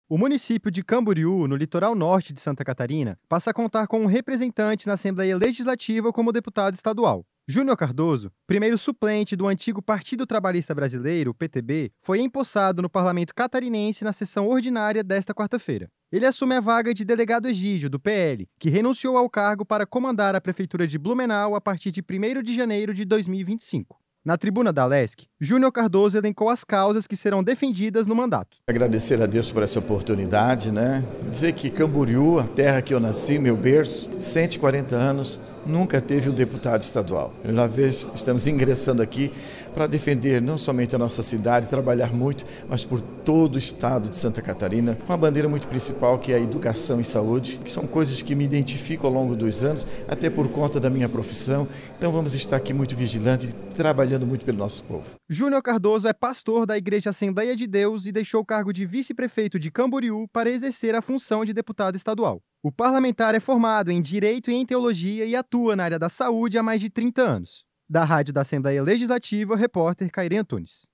O município de Camboriú, no litoral norte de Santa Catarina, passa a contar com um representante na Assembleia Legislativa como deputado estadual. Júnior Cardoso, primeiro suplente do antigo Partido Trabalhista Brasileiro, PTB, foi empossado no parlamento catarinense na sessão ordinária desta quarta-feira. Ele assume a vaga de delegado Egídio, do PL, que renunciou ao cargo para comandar a prefeitura de Blumenau a partir de 1º de janeiro de 2025. Na tribuna da Alesc, Júnior Cardoso elencou as causas que serão defendidas no mandato. Agradecer a Deus por essa oportunidade, Dizer que Camboriú, a terra que eu nasci, meu berço, 140 anos, nunca teve um deputado estadual. Uma vez estamos ingressando aqui para defender não somente a nossa cidade, trabalhar muito, mas por todo o estado de Santa Catarina, com uma bandeira muito principal que é a educação e saúde, que são coisas que me identifico ao longo dos anos, até por conta da minha profissão. Então vamos estar aqui muito vigilantes, trabalhando muito pelo nosso povo. Júnior Cardoso é pastor da Igreja Assembleia de Deus e deixou o cargo de vice-prefeito de Camboriú para exercer a função de deputado estadual. O parlamentar é formado em Direito e em Teologia e atua na área da saúde há mais de 30 anos. Da Rádio da Assembleia Legislativa, repórter Cairê Antunes.